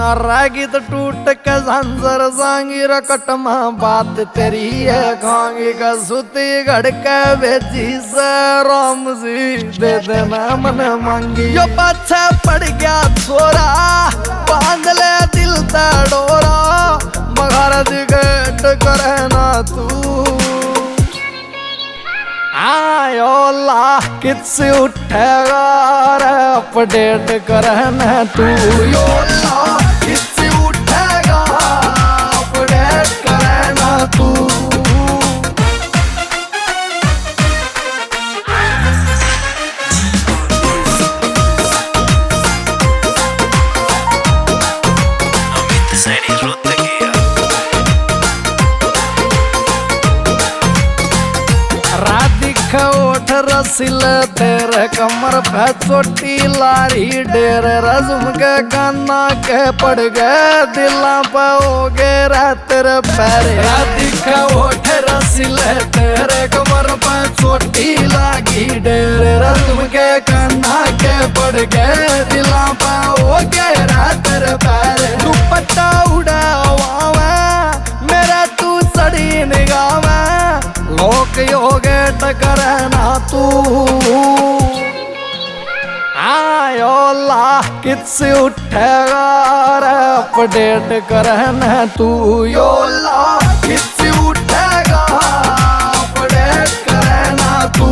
रागी तो टूट के झंझर जांगी रकटमा बात तेरी है खांगी का सुती घड़ के भेजी से राम जी दे देना मन मांगी यो पाछे पड़ गया छोरा बांध ले दिल ते डोरा मगर दिगट करे ना तू आयो ला किससे उठेगा रे अपडेट करना तू यो ला किससे उठेगा अपडेट करना तू ओठ रसिल तेरे कमर पे चोटी लारी डेर रजुम के गाना के पड़ गए दिला पे हो गए तेरे पैरे दिखा ओठ रसिल तेरे कमर पे चोटी लागी डेर रजुम के गाना के पड़ गए दिला पे हो गए तेरे पैरे दुपट्टा उड़ा मेरा तू सड़ी निगाह लोक योगे टकरना तू आयो ला किससे उठेगा रे अपडेट करना तू यो ला किससे उठेगा अपडेट करना तू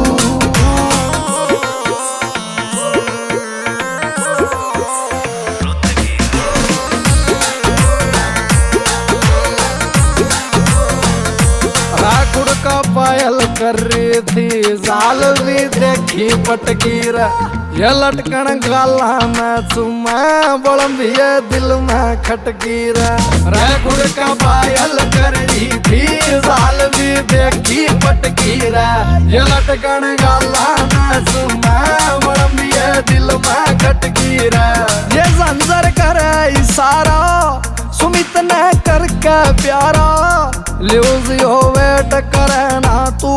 का पायल कर रही थी जाल भी देखी पटकी रे ये लटकन गाला में चुमा बड़म भी दिल में खटकी रे गुड़ का पायल कर रही थी जाल भी देखी पटकी रे ये लटकन गाला में चुमा बड़म भी दिल में खटकी रे ये जंजर करे इशारा सुमित ने करके प्यारा ल्यूज हो वेट करना तू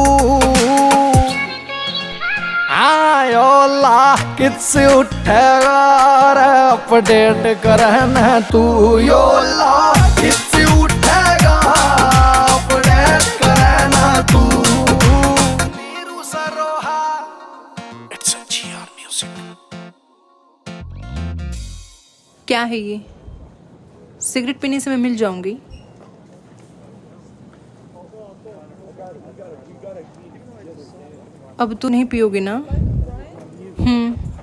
आयो ला किससे उठेगा रे अपडेट करना तू यो ला किससे उठेगा अपडेट करना तू Neeru Saroha it's a GR music. क्या है ये? सिगरेट पीने से मैं मिल जाऊंगी? अब तो नहीं पियोगे ना?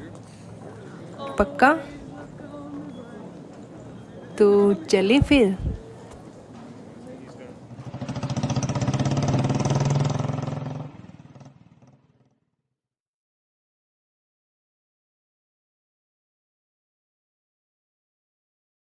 पक्का? तो चले फिर।